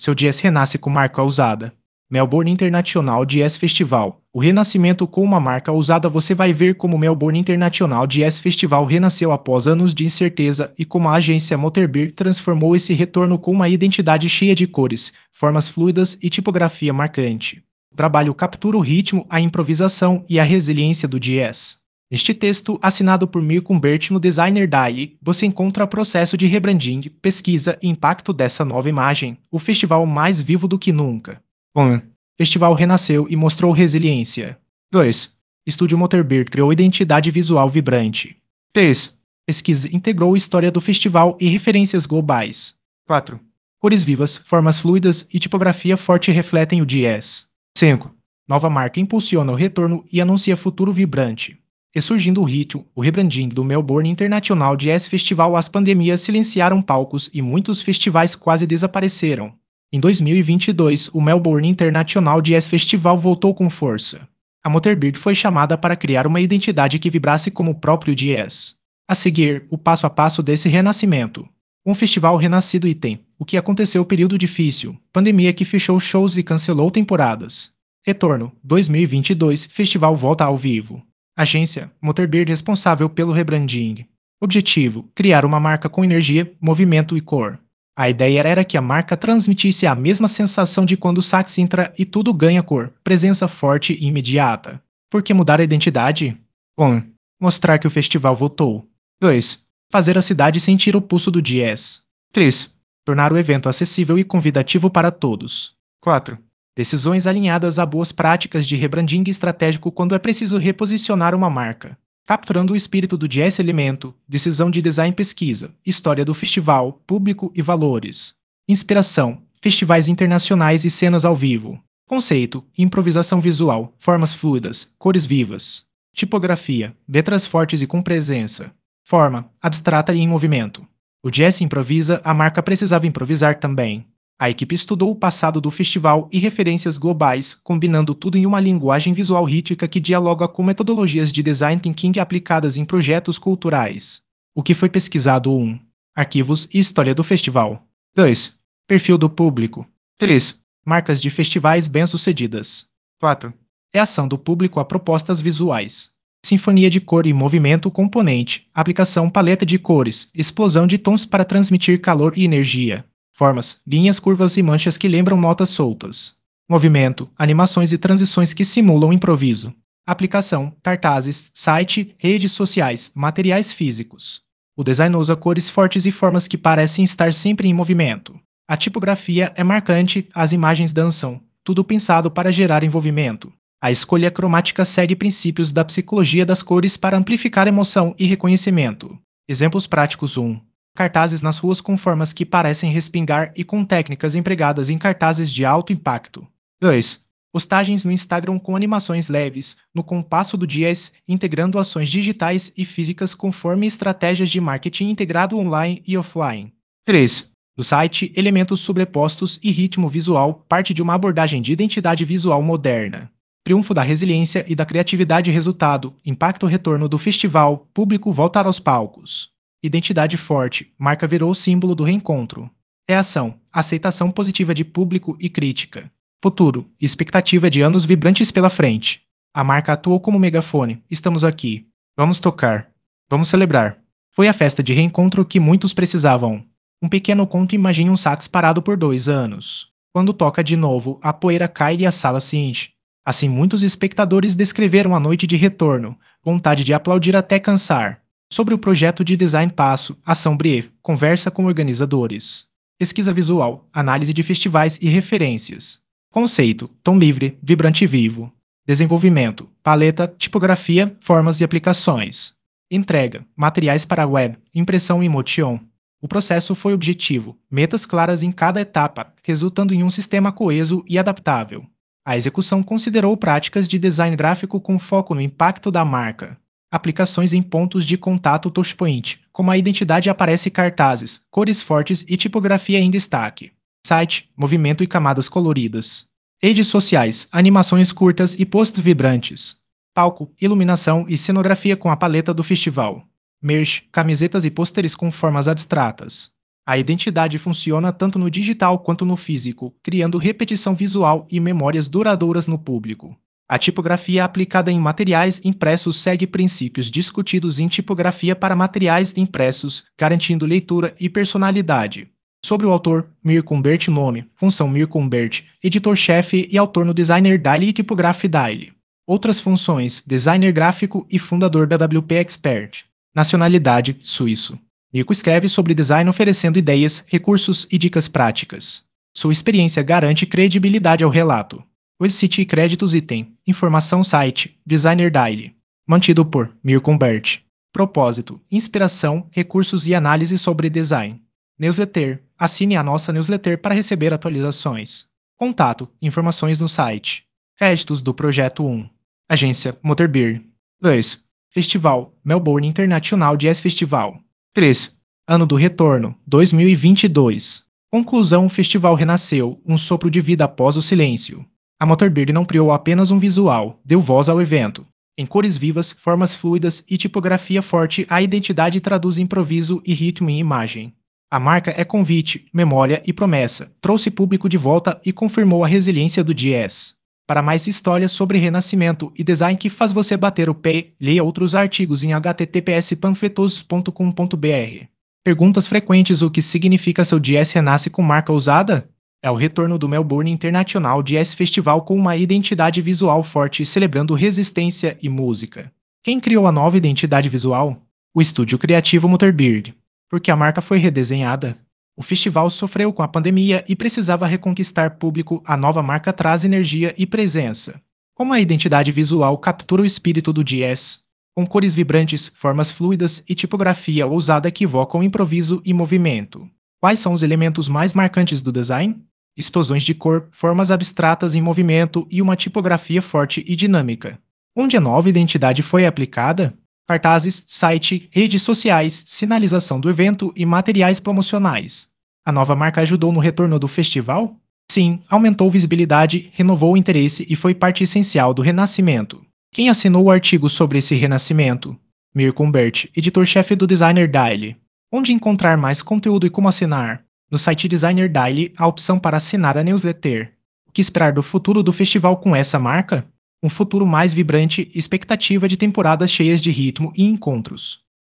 Seu jazz renasce com marca ousada. Melbourne International Jazz Festival. O renascimento com uma marca ousada. Você vai ver como o Melbourne International Jazz Festival renasceu após anos de incerteza e como a agência Motorbeat transformou esse retorno com uma identidade cheia de cores, formas fluidas e tipografia marcante. O trabalho captura o ritmo, a improvisação e a resiliência do jazz. Neste texto, assinado por Mirko Humbert no Designer DAI, você encontra o processo de rebranding, pesquisa e impacto dessa nova imagem, o festival mais vivo do que nunca. 1. O festival renasceu e mostrou resiliência. 2. Estúdio Motorbeat criou identidade visual vibrante. 3. Pesquisa integrou a história do festival e referências globais. 4. Cores vivas, formas fluidas e tipografia forte refletem o jazz. 5. Nova marca impulsiona o retorno e anuncia futuro vibrante. Ressurgindo o ritmo, o rebranding do Melbourne International Jazz Festival. As pandemias silenciaram palcos e muitos festivais quase desapareceram. Em 2022, o Melbourne International Jazz Festival voltou com força. A Motorbeat foi chamada para criar uma identidade que vibrasse como o próprio jazz. A seguir, o passo a passo desse renascimento. Um festival renascido e o que aconteceu período difícil, pandemia que fechou shows e cancelou temporadas. Retorno, 2022, festival volta ao vivo. Agência, Motorbeat responsável pelo rebranding. Objetivo, criar uma marca com energia, movimento e cor. A ideia era que a marca transmitisse a mesma sensação de quando o sax entra e tudo ganha cor, presença forte e imediata. Por que mudar a identidade? 1. Mostrar que o festival voltou. 2. Fazer a cidade sentir o pulso do jazz. 3. Tornar o evento acessível e convidativo para todos. 4. Decisões alinhadas a boas práticas de rebranding estratégico quando é preciso reposicionar uma marca. Capturando o espírito do jazz elemento, decisão de design pesquisa, história do festival, público e valores. Inspiração, festivais internacionais e cenas ao vivo. Conceito, improvisação visual, formas fluidas, cores vivas. Tipografia, letras fortes e com presença. Forma, abstrata e em movimento. O jazz improvisa, a marca precisava improvisar também. A equipe estudou o passado do festival e referências globais, combinando tudo em uma linguagem visual rítmica que dialoga com metodologias de design thinking aplicadas em projetos culturais. O que foi pesquisado? 1. Arquivos e história do festival. 2. Perfil do público. 3. Marcas de festivais bem-sucedidas. 4. Reação do público a propostas visuais. Sinfonia de cor e movimento componente, aplicação paleta de cores, explosão de tons para transmitir calor e energia. Formas, linhas curvas e manchas que lembram notas soltas. Movimento, animações e transições que simulam improviso. Aplicação, cartazes, site, redes sociais, materiais físicos. O design usa cores fortes e formas que parecem estar sempre em movimento. A tipografia é marcante, as imagens dançam, tudo pensado para gerar envolvimento. A escolha cromática segue princípios da psicologia das cores para amplificar emoção e reconhecimento. Exemplos práticos. 1. Cartazes nas ruas com formas que parecem respingar e com técnicas empregadas em cartazes de alto impacto. 2. Postagens no Instagram com animações leves, no compasso do jazz, integrando ações digitais e físicas conforme estratégias de marketing integrado online e offline. 3. Do site, elementos sobrepostos e ritmo visual, parte de uma abordagem de identidade visual moderna. Triunfo da resiliência e da criatividade. Resultado, impacto. Retorno do festival, público voltar aos palcos. Identidade forte, marca virou símbolo do reencontro. Reação, aceitação positiva de público e crítica. Futuro, expectativa de anos vibrantes pela frente. A marca atuou como megafone, estamos aqui. Vamos tocar. Vamos celebrar. Foi a festa de reencontro que muitos precisavam. Um pequeno conto. Imagine um sax parado por 2 anos. Quando toca de novo, a poeira cai e a sala se enche. Assim muitos espectadores descreveram a noite de retorno, vontade de aplaudir até cansar. Sobre o projeto de design passo, ação breve, conversa com organizadores. Pesquisa visual, análise de festivais e referências. Conceito, tom livre, vibrante e vivo. Desenvolvimento, paleta, tipografia, formas e aplicações. Entrega, materiais para web, impressão e motion. O processo foi objetivo, metas claras em cada etapa, resultando em um sistema coeso e adaptável. A execução considerou práticas de design gráfico com foco no impacto da marca. Aplicações em pontos de contato touchpoint, como a identidade aparece cartazes, cores fortes e tipografia em destaque. Site, movimento e camadas coloridas. Redes sociais, animações curtas e posts vibrantes. Palco, iluminação e cenografia com a paleta do festival. Merch, camisetas e pôsteres com formas abstratas. A identidade funciona tanto no digital quanto no físico, criando repetição visual e memórias duradouras no público. A tipografia aplicada em materiais impressos segue princípios discutidos em tipografia para materiais impressos, garantindo leitura e personalidade. Sobre o autor, Mirko Humbert nome, função Mirko Humbert, editor-chefe e autor no Designer Daily e Typograph Daily. Outras funções, designer gráfico e fundador da WP Expert. Nacionalidade, suíço. Mirko escreve sobre design oferecendo ideias, recursos e dicas práticas. Sua experiência garante credibilidade ao relato. Website e créditos item. Informação site. Designer Daily. Mantido por Mirko Humbert. Propósito. Inspiração, recursos e análise sobre design. Newsletter. Assine a nossa newsletter para receber atualizações. Contato. Informações no site. Créditos do Projeto 1. Agência Motorbeer. 2. Festival. Melbourne International Jazz Festival. 3. Ano do Retorno. 2022. Conclusão. O festival renasceu. Um sopro de vida após o silêncio. A Motorbeer não criou apenas um visual, deu voz ao evento. Em cores vivas, formas fluidas e tipografia forte, a identidade traduz improviso e ritmo em imagem. A marca é convite, memória e promessa, trouxe público de volta e confirmou a resiliência do jazz. Para mais histórias sobre renascimento e design que faz você bater o pé, leia outros artigos em https://panfletosos.com.br. Perguntas frequentes: o que significa seu jazz renasce com marca usada? É o retorno do Melbourne International Jazz Festival com uma identidade visual forte celebrando resistência e música. Quem criou a nova identidade visual? O estúdio criativo Motorbeer. Porque a marca foi redesenhada. O festival sofreu com a pandemia e precisava reconquistar público, a nova marca traz energia e presença. Como a identidade visual captura o espírito do jazz? Com cores vibrantes, formas fluidas e tipografia ousada que evocam improviso e movimento. Quais são os elementos mais marcantes do design? Explosões de cor, formas abstratas em movimento e uma tipografia forte e dinâmica. Onde a nova identidade foi aplicada? Cartazes, site, redes sociais, sinalização do evento e materiais promocionais. A nova marca ajudou no retorno do festival? Sim, aumentou visibilidade, renovou o interesse e foi parte essencial do renascimento. Quem assinou o artigo sobre esse renascimento? Mirko Humbert, editor-chefe do Designer Daily. Onde encontrar mais conteúdo e como assinar? No site Designer Daily, a opção para assinar a newsletter. O que esperar do futuro do festival com essa marca? Um futuro mais vibrante, expectativa de temporadas cheias de ritmo e encontros.